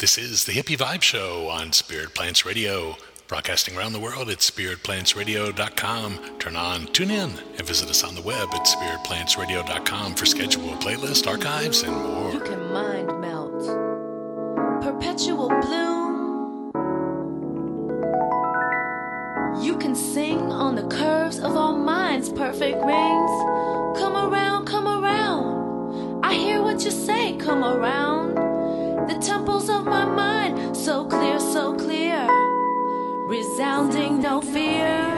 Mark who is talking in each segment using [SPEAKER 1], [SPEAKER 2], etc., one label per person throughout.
[SPEAKER 1] This is the Hippie Vibe Show on Spirit Plants Radio, broadcasting around the world at spiritplantsradio.com. Turn on, tune in, and visit us on the web at spiritplantsradio.com for scheduled playlist, archives, and more.
[SPEAKER 2] You can mind melt, perpetual bloom. You can sing on the curves of all minds' perfect rings. Come around, come around. I hear what you say, come around. The temples of my mind, so clear, resounding, no fear.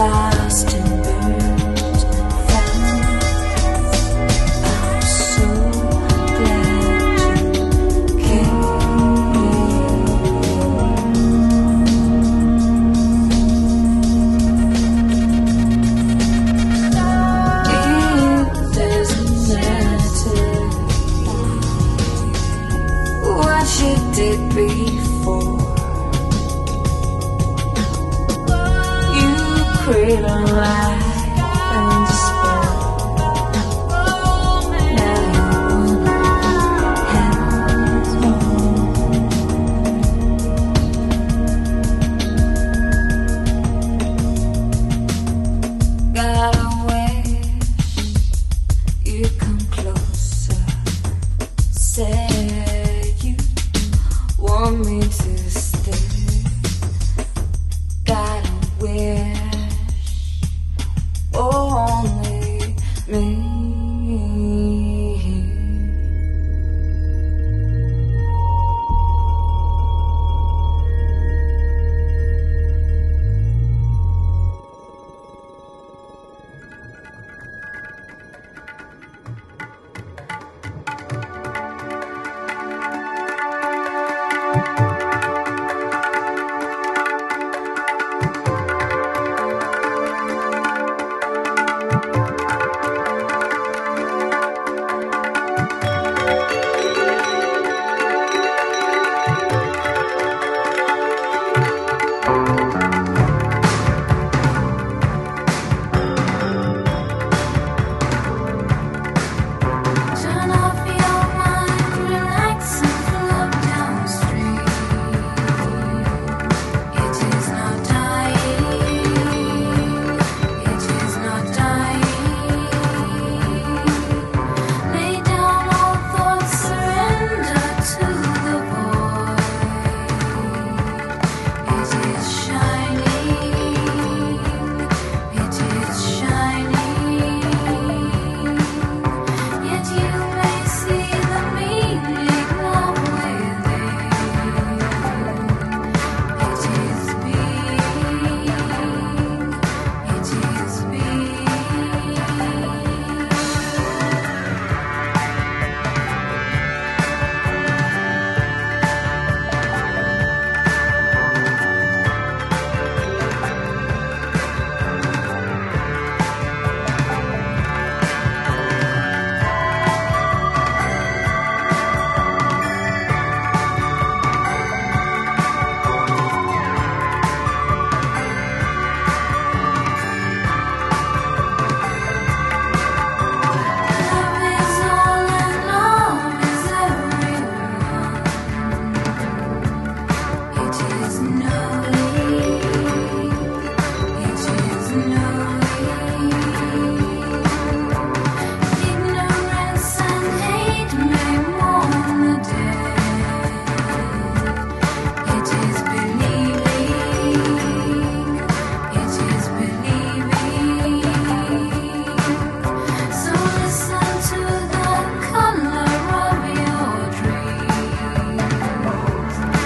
[SPEAKER 3] lost and burned fast. I'm so glad you came. If there's matter what you did before, create a life and despair. Now one has more. God, I wish you'd come closer. Say you want me to stay. God, I wish only me.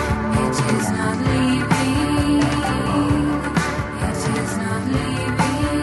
[SPEAKER 3] It is not leaving.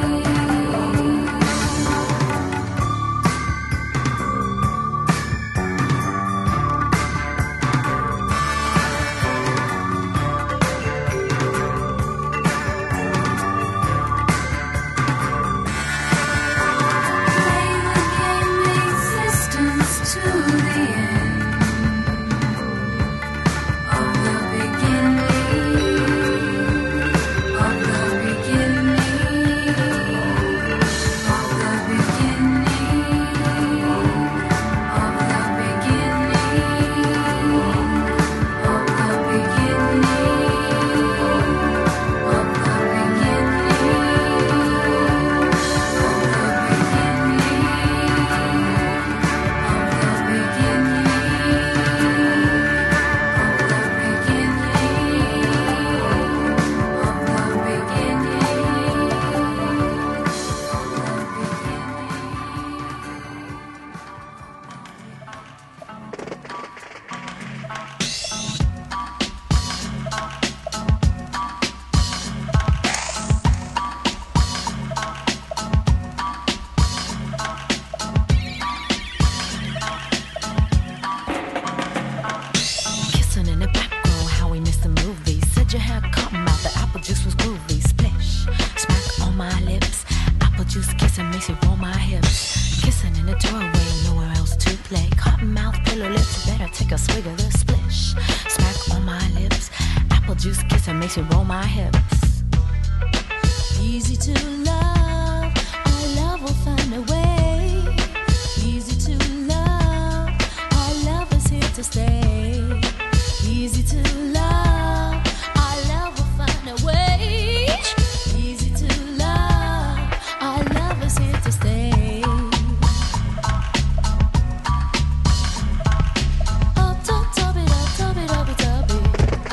[SPEAKER 2] kissing makes me roll my hips. Kissing in the doorway, nowhere else to play. Cotton mouth, pillow lips, better take a swig of the splish. Smack on my lips, apple juice kissing makes me roll my hips. Easy to love, our love will find a way. Easy to love, our love is here to stay. Easy to love, our love will find a way. Easy to love, our love is here to stay. Up, top, top it up, top it up, top it.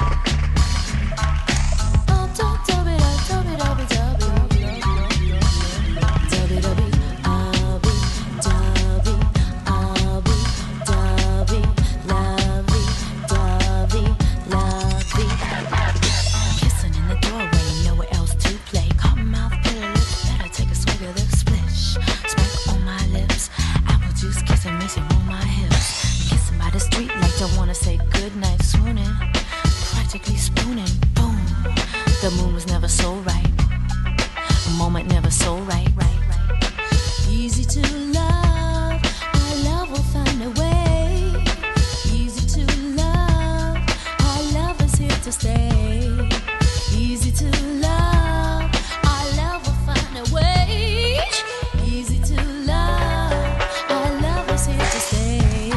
[SPEAKER 2] Up, top, top it up, top it up, top it. Dubby, dubby, abby, dubby, abby, dubby, lovey, dubby, lovey. Kissing in the doorway, nowhere else to play. Cotton mouth, pillow lips, better take a swig of the splish. Smack on my lips, apple juice kissing makes me roll my hips. Kissing by the street like don't wanna say goodnight, swooning, practically spooning. Boom, the moon was never so right, a moment never so right. Easy to love, our love will find a way. Easy to love, our love is here to stay. Easy to love, our love will find a way. Easy to love, our love is here to stay.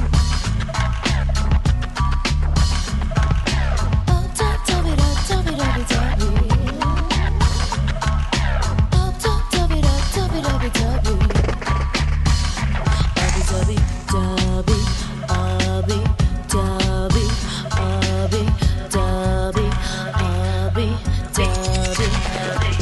[SPEAKER 2] Up, top, top it up, top it up, top it. Up, top, top it up, top it up, top it. Ubby, dubby, dubby, ubby, dubby, ubby, dubby, ubby, dubby.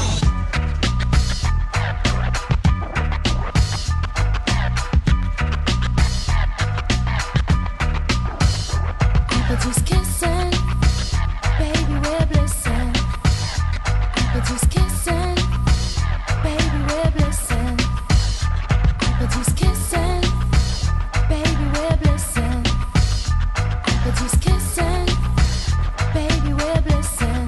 [SPEAKER 2] Apple juice kissing, baby, we're blissing. Apple juice kissing, baby, we're blissing. Apple juice kissing, baby, we're blissing. Apple juice kissing, baby, we're blissing.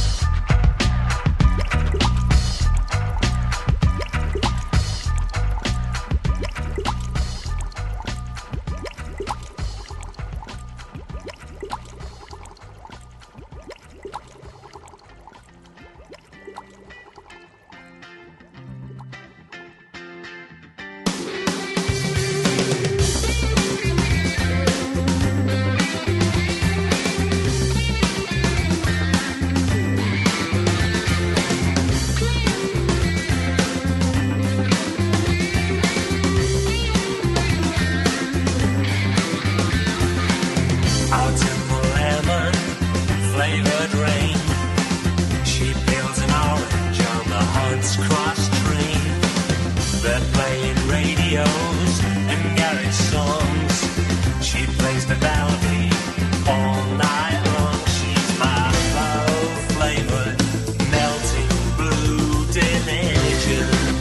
[SPEAKER 4] Autumn lemon flavored rain. She peels an orange on the Hunt's Cross train. They're playing radios and garage songs. She plays the melody all night long. She's my low flavored melting blue delicious.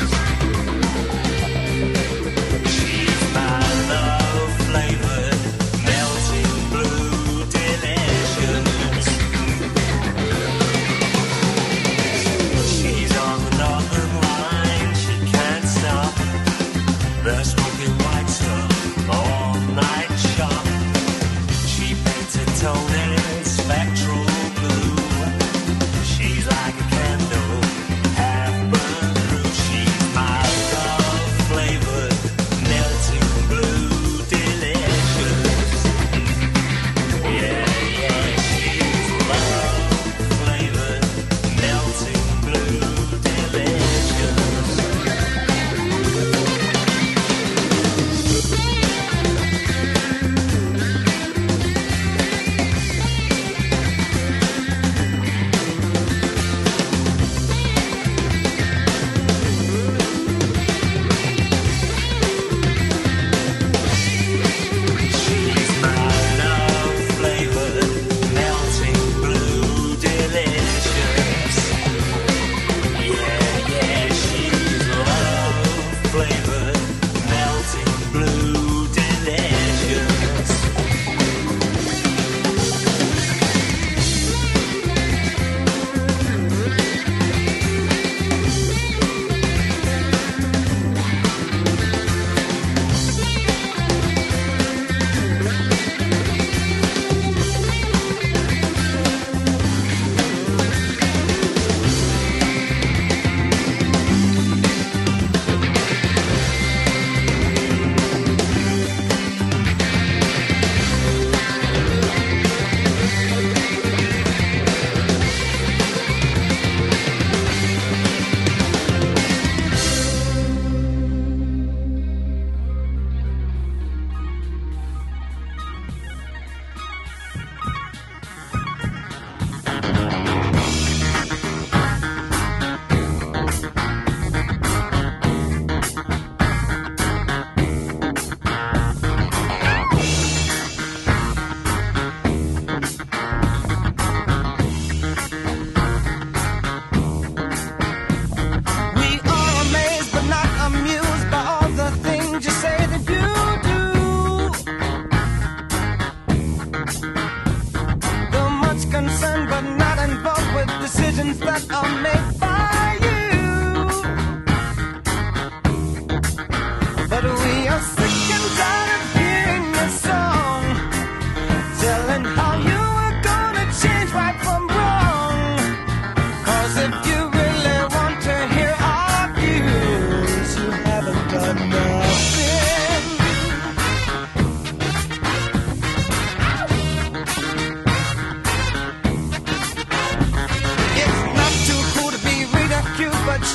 [SPEAKER 4] She's my low flavored melting blue delicious. She's on the northern line.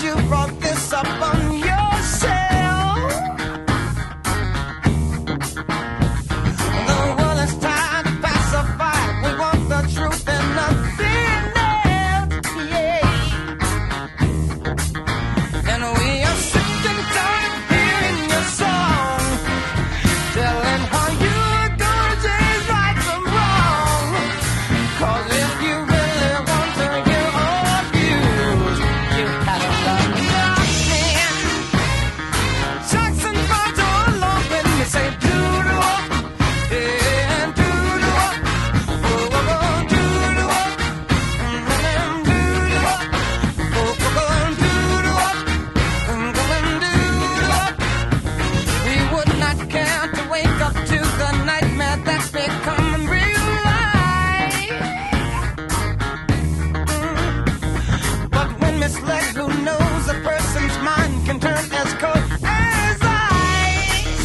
[SPEAKER 5] you brought this up on yourself. The world is tired to pacify. We want the truth and nothing else, yeah. And we are sick and tired of hearing your song, telling how you're gonna change right from wrong. 'Cause if you really want to hear our views, you haven't done nothing. Jackson brought you along when you say do-do-up, yeah, do-do-up, oh, do-do-up, do-do-up, oh, do-do-up, do-do-up. We would not care to wake up to the nightmare that's becoming real life. But when misled, who knows a person's mind can turn as cold as ice.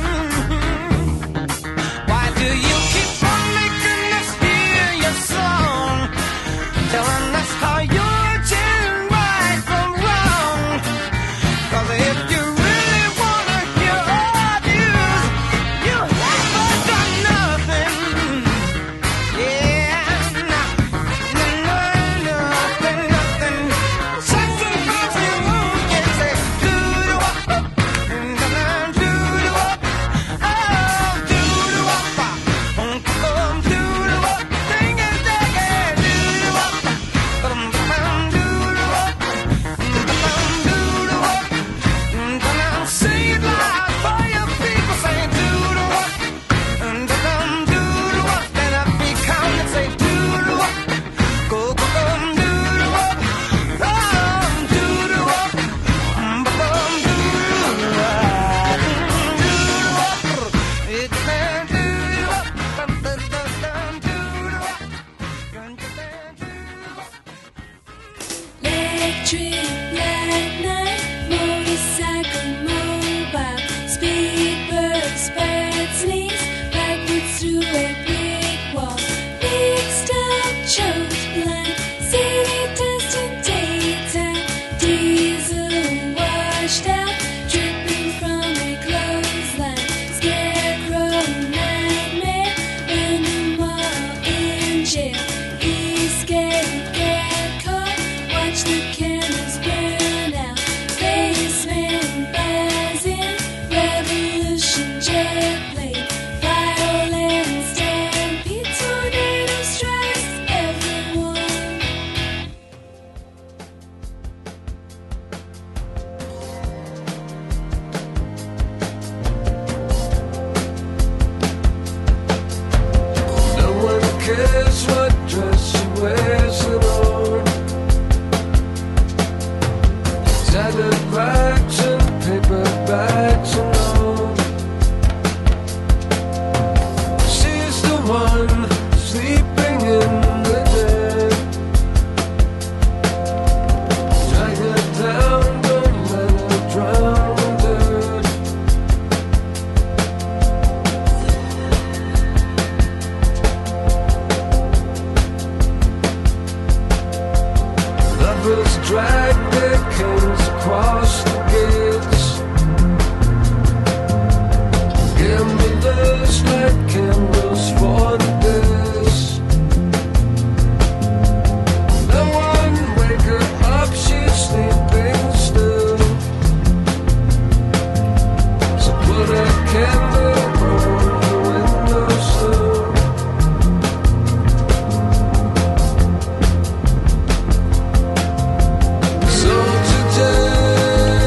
[SPEAKER 5] Why do you keep on making us hear your song, telling us how you're changing right from wrong? 'Cause if you really wanna hear our views, you haven't done nothing. Yeah, nothing. Jackson gives you can say do-do-up, do-do-up, oh, do-do-up, do-do-up, ding it, do-do-up, do-do-up, do-do-up. Say it loud for your people, say do-do-up, do-do-up, let it be counted, say do-do-up, go, do-do-up, oh, do-do-up,
[SPEAKER 2] Electric black night, motorcycle mobile, speedbirds, bird sneeze, backwards through a brick wall, mixed up, choked blind, city dust in daytime, diesel washed out, dripping from a clothesline, scarecrow nightmare, random while in jail, escape, get caught, watch the candles burn out, spaceman buys in, revolution jet plane, violent stampede, tornado strikes everyone.
[SPEAKER 6] No one cares what dress she wears at all. Tattered rags and paper bags and all. She's the one sleeping in the dead. Drag her down, don't let her drown in dirt. Lovers drag their canes across the gates. Gamblers light candles for the days. No one wake her up, she's sleeping still. So put a candle on the windowsill. So today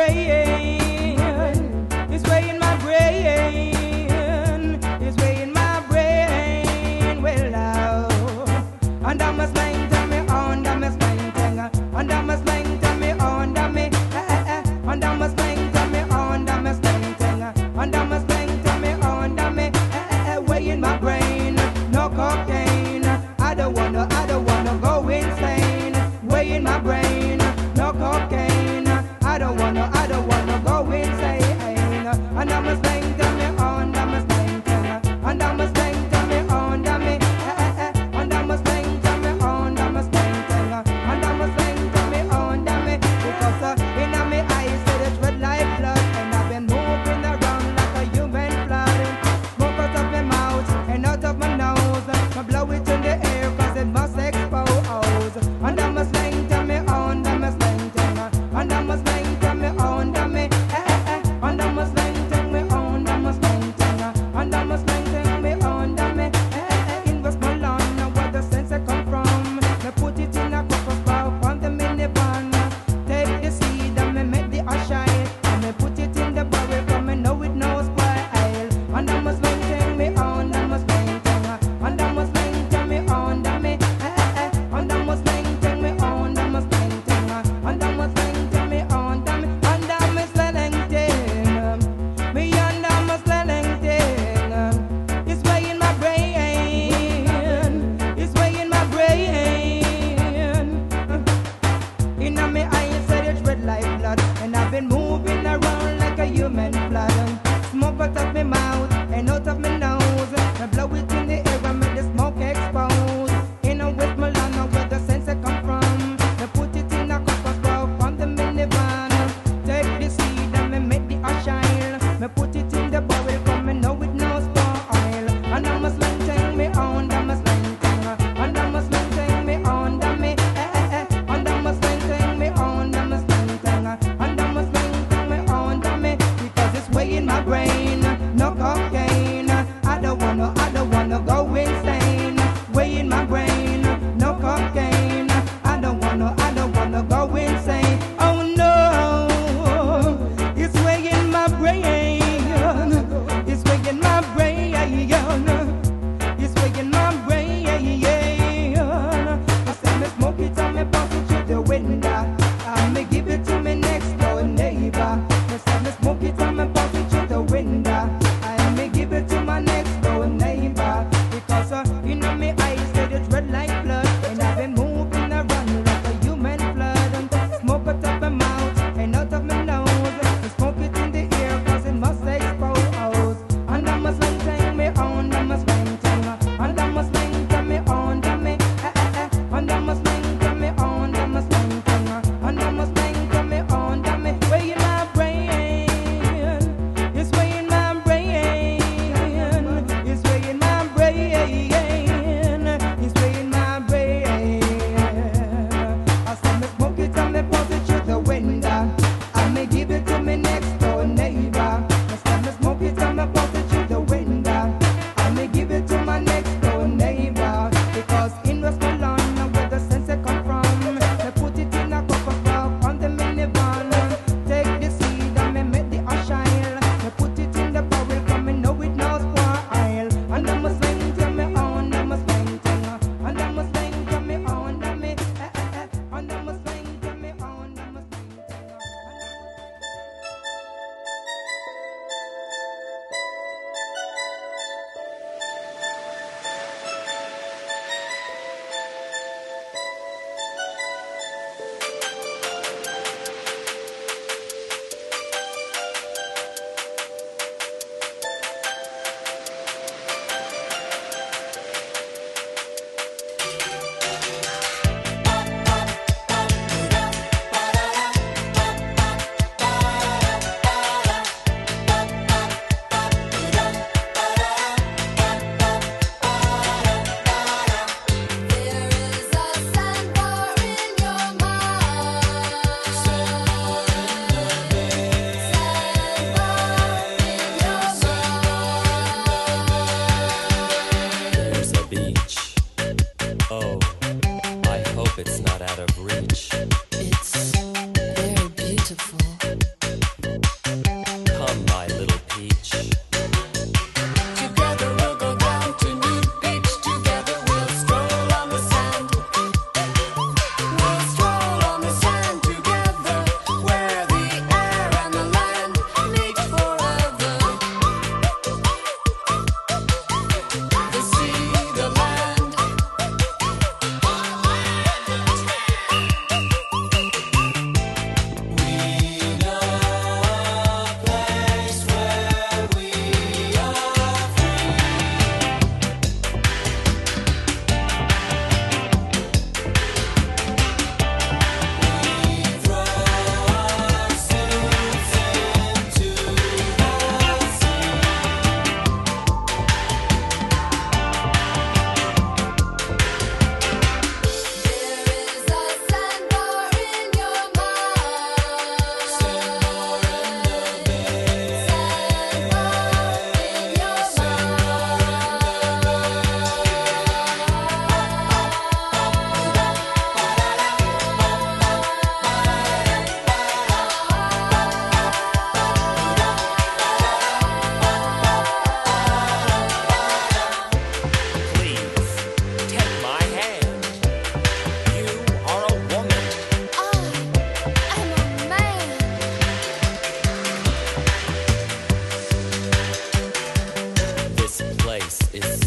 [SPEAKER 7] brain. It's way in my brain. It's way in my brain. Well, and I must mind tell me on, I must mind tell me, and I must mind tell me on, and I must mind tell me on, I must mind tell me, and I must mind tell me on, way in my brain, no cocaine. I don't wanna go insane. Way in my brain, no cocaine. I don't wanna go insane. And I must mind tell me on, I must mind tell me, and I must mind tell me on, and I must mind tell me on, I must mind tell me, and I must mind tell me on, because in my eyes it's red like blood, and I've been moving around like a human blood. Smoke out of my mouth and out of my nose, I blow it in the air 'cause it must expose. And I must mind tell me on, I must mind tell me, and I must mind tell me on, and I must mind tell me on, I must mind tell me, and I must mind tell me on, in Westmoreland, where the sense come from. Me put it in a copper spout on the minivan. Take the seed and me make the ash shine, and me put it in the barrel 'cause me know it no spoil. And I must mind tell me on, I must mind tell me, and I must mind tell me on, and I must mind tell me on, I must mind tell me, and I must mind tell me on, and I must selling me and I must selling it's way in my brain, it's way in my brain. In my eyes said it's red like blood, and I've been moving around like a human blood. Smoke out of my mouth and out of my nose, I blow it in the air and make the smoke expose. In a Westmoreland where the sense come from, I put it in a copper spout on the minivan. Take the seed and me make the ash shine, me put it in the barrel 'cause me know it no spoil. And I must maintain me on, I must maintain, and I must maintain me on, and I must maintain me on, I must maintain, and I must maintain me on, because it's way in my brain, no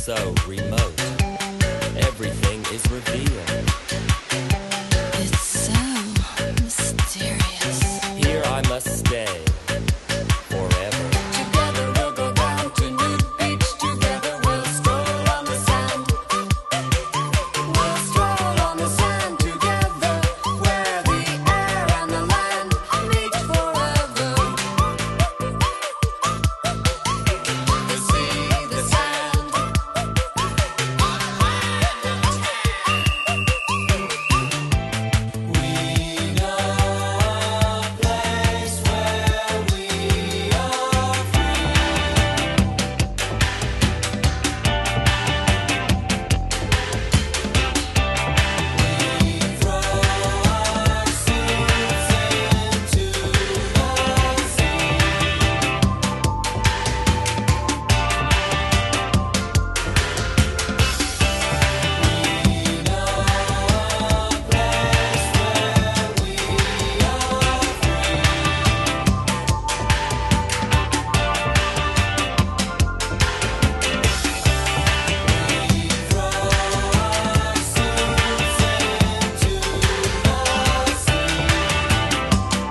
[SPEAKER 8] so remote. Everything is revealed.
[SPEAKER 2] It's so mysterious.
[SPEAKER 8] Here I must stay forever.
[SPEAKER 2] Together we'll go down to Nude Beach. Together we'll stroll on the sand. We'll stroll on the sand together, where the air and the land meet forever. The sea, the sand.
[SPEAKER 4] We know a place where we are free. We throw our seeds into the sea. We know a place where we are free. We throw our seeds into the sea.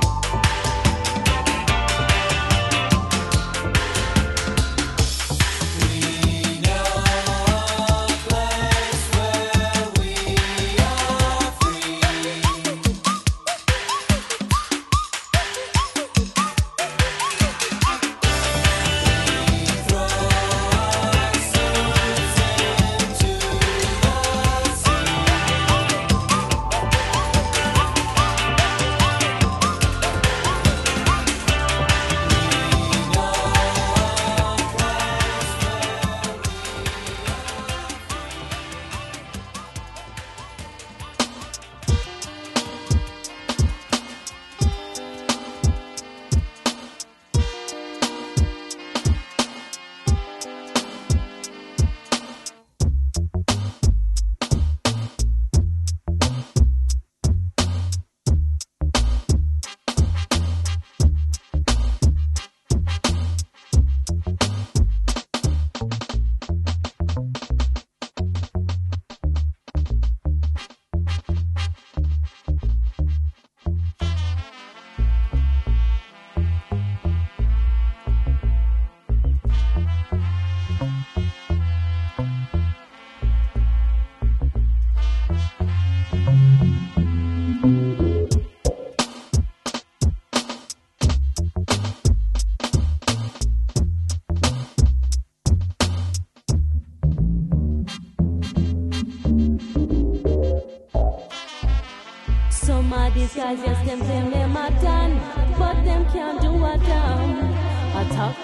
[SPEAKER 4] We know a place where we are free. Throw our seeds into the sea. We know a place where we are free.
[SPEAKER 2] Some of these guys, yes, them claim them a done, but them can't do a damn. A tough.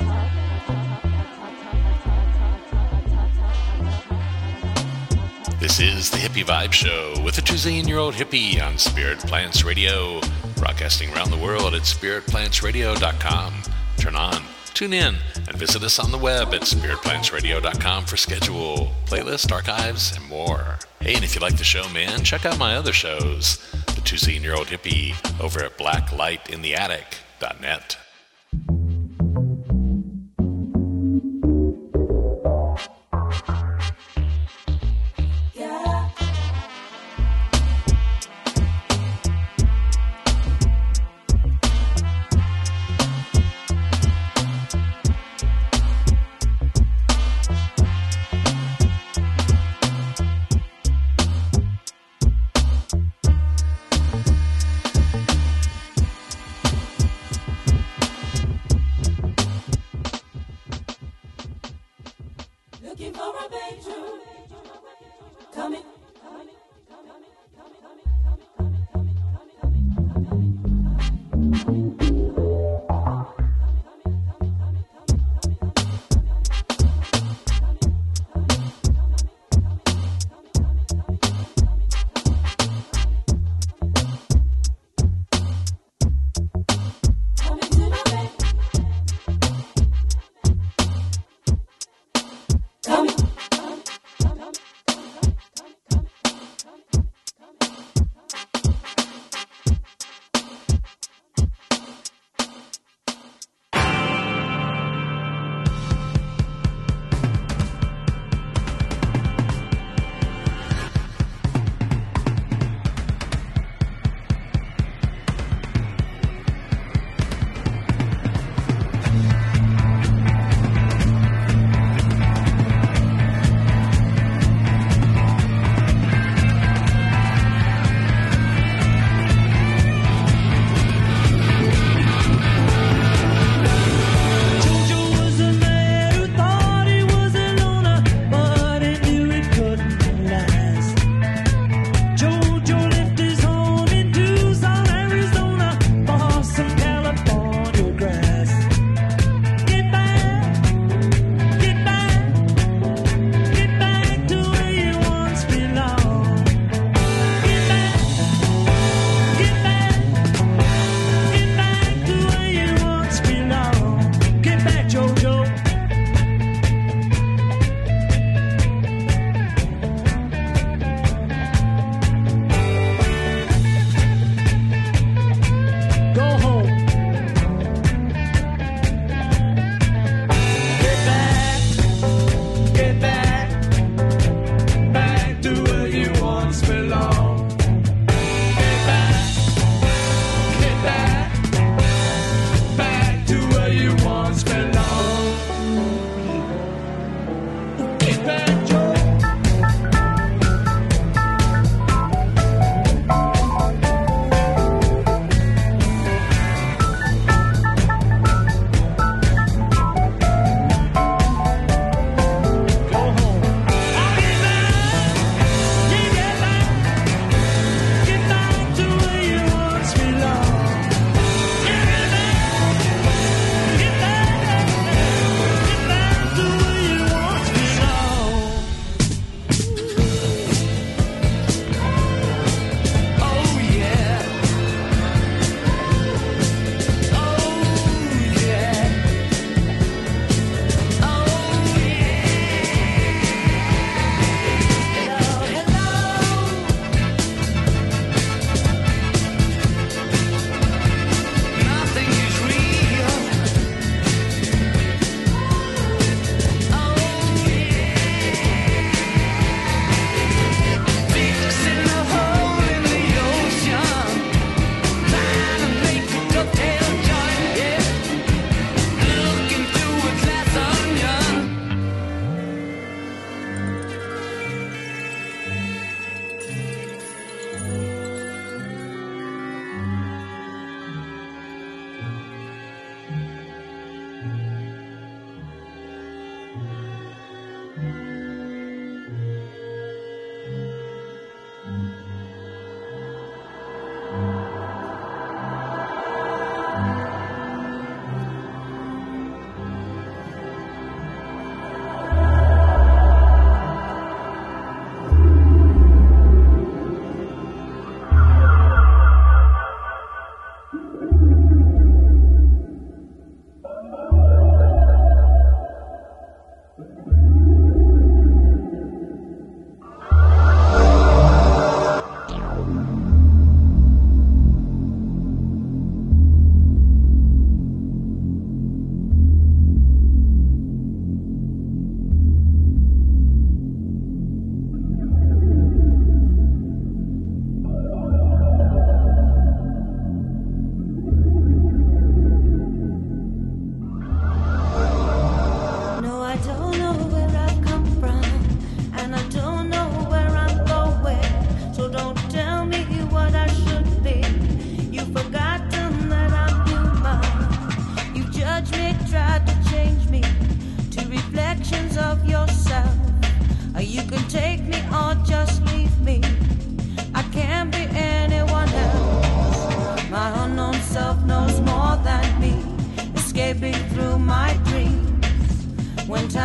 [SPEAKER 1] This is the Hippie Vibe Show with a 2-zillion-year-old hippie on Spirit Plants Radio, broadcasting around the world at spiritplantsradio.com. Turn on, tune in, and visit us on the web at spiritplantsradio.com for schedule, playlist, archives, and more. Hey, and if you like the show, man, check out my other shows, The 2-zillion-year-old hippie, over at blacklightintheattic.net.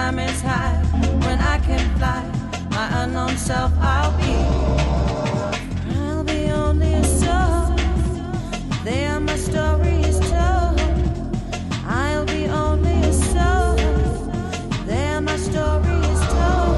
[SPEAKER 9] time is high, when I can fly, my unknown self I'll be only a soul. There my story is told. I'll be only a soul. There my story is told.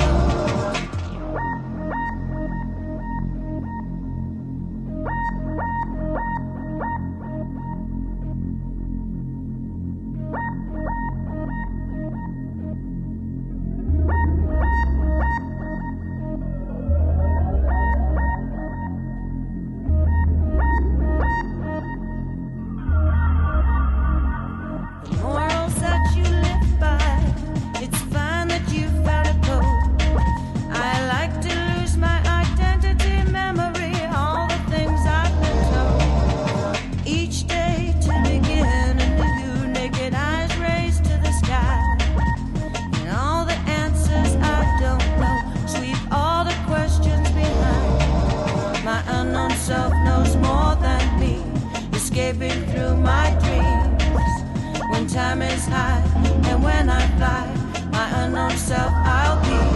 [SPEAKER 9] Time is high, and when I fly, my unknown self I'll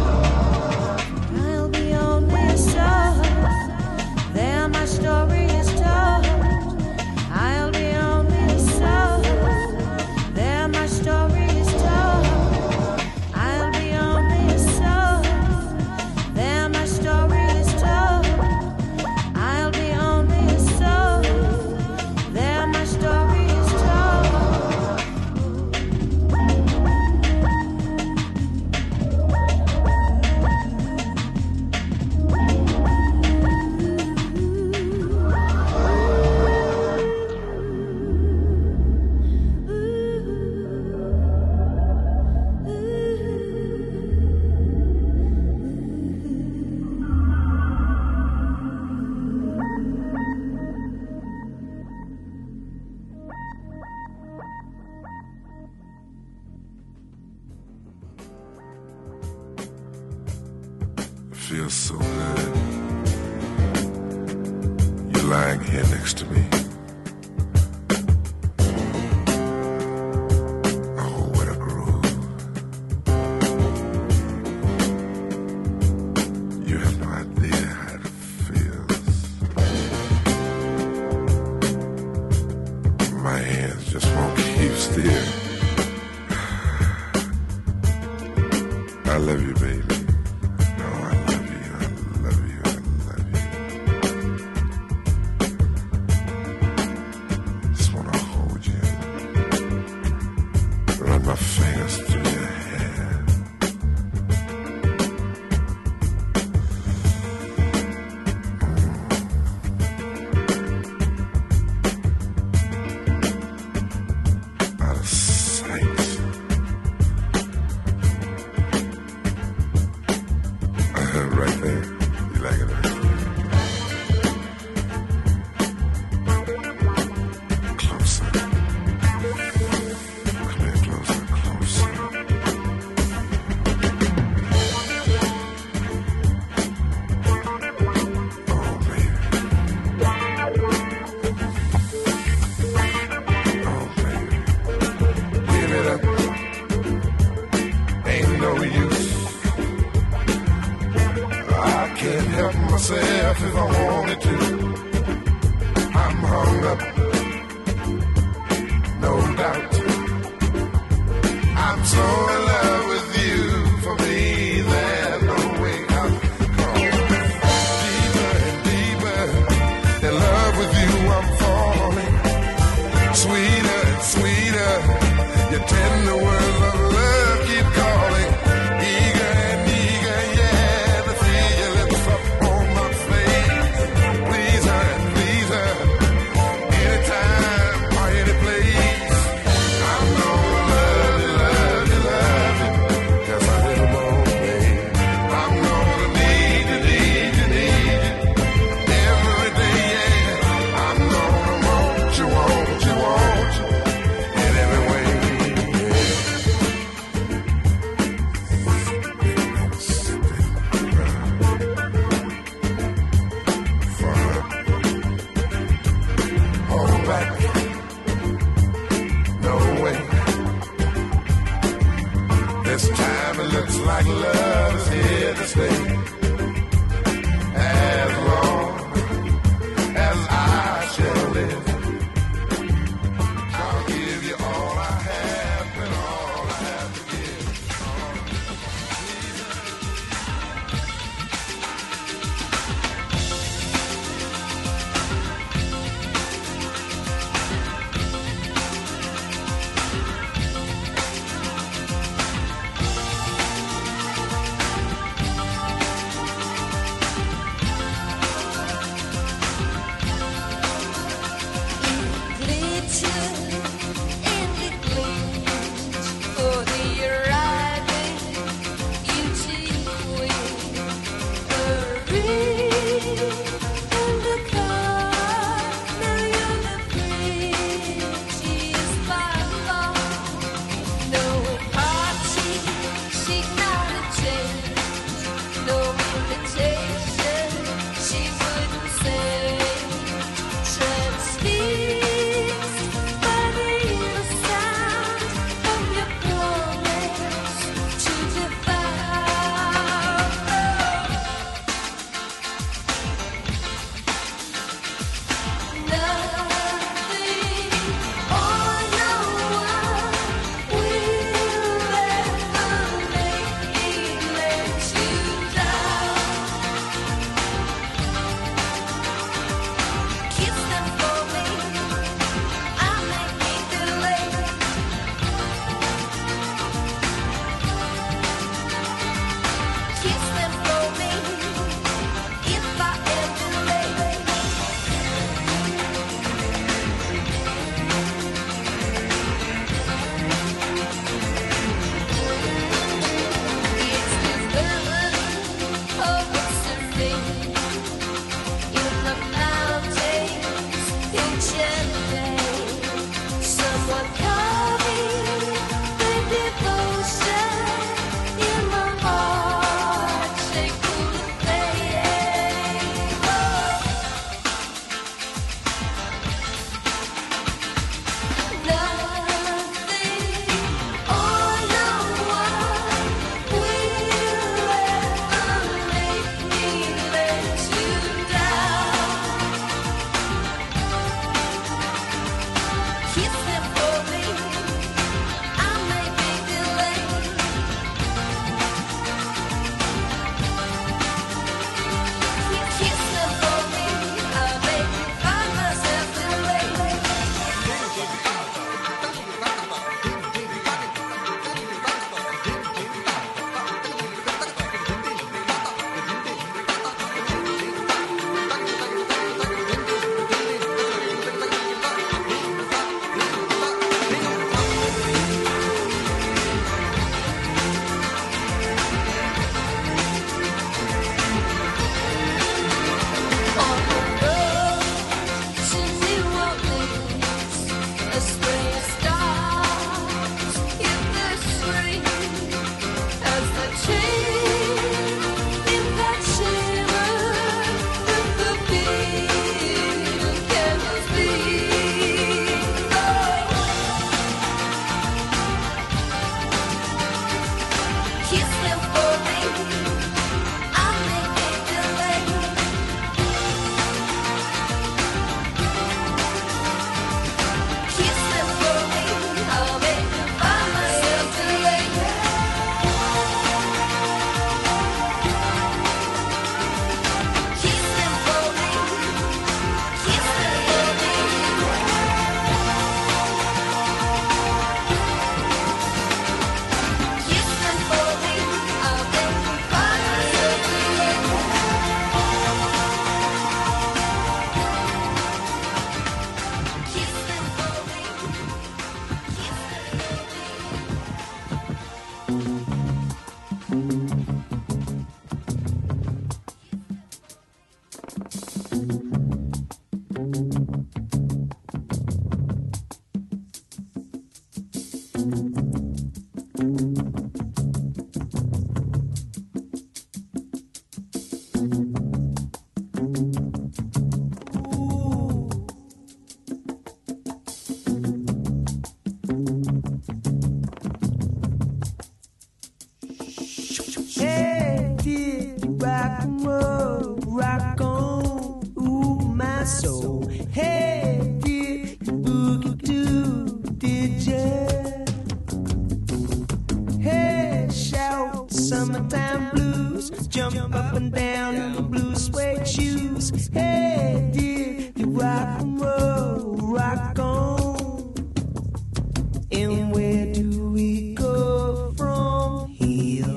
[SPEAKER 9] be only a soul. There my story is told. I'll be only a soul. There my story is told. I'll be only a soul. There my story is told. I'll be only a soul. There my story is told.
[SPEAKER 10] Feels so good. You're lying here next to me. Oh, what a groove. You have no idea how it feels. My hands just won't keep still. I love you, baby. My fingers through your hair. Out of sight. Right there. You like it, right? Closer. Myself if I wanted to. I'm hung up, no doubt. I'm so in love with you. For me, there's no way out. Deeper and deeper in love with you, I'm falling. Sweeter and sweeter, your tender words of love keep calling. Eager and eager, yeah, to feel your lips up on my face. Please her and please her, anytime or any place. I'm gonna love you, love you, love you. Yes, I will, baby. I'm gonna need you, need you, need you. Every day, yeah. I'm gonna want you, want you, want you. In every way, yeah.
[SPEAKER 5] Hey, did rock and roll, rock on, ooh, my soul. Hey, did boogie do, did ya? Hey, shout summertime blues, jump up and down in the blue suede shoes. Hey, did you rock and roll, rock on? And where do we go from here?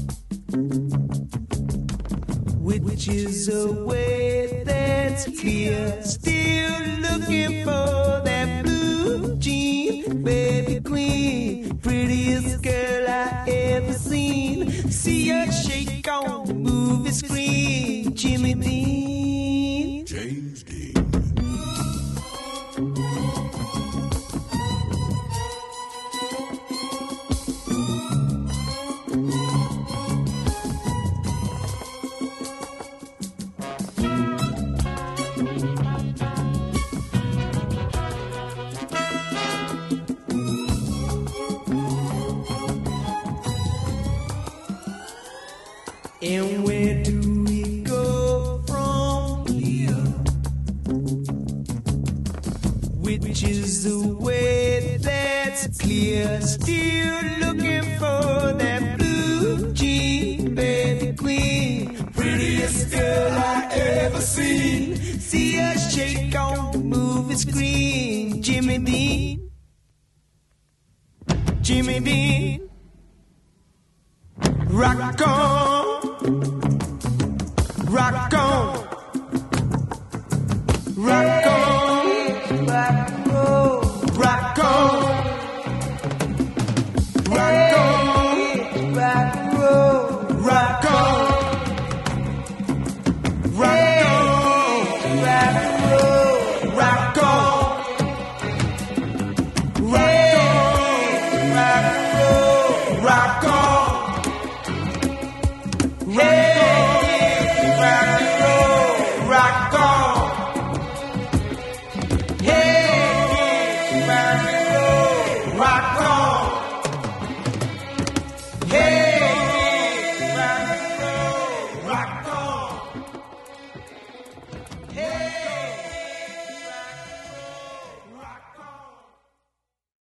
[SPEAKER 5] Which is a way that's clear. Still looking for that blue jean, baby queen, prettiest girl I ever seen. See her shake on the movie screen. Jimmy Dean,
[SPEAKER 10] James Dean.
[SPEAKER 5] and where do we go from here? Which is the way that's clear. Still looking for that blue jean, baby queen, prettiest girl I ever seen. See her shake on the movie screen. Jimmy Dean, Jimmy Dean, rock on, rock on, rock on, rock and roll, rock on, rock on, rock and roll, rock on, rock on, rock and roll, rock on, rock on, rock and roll, rock on. Rock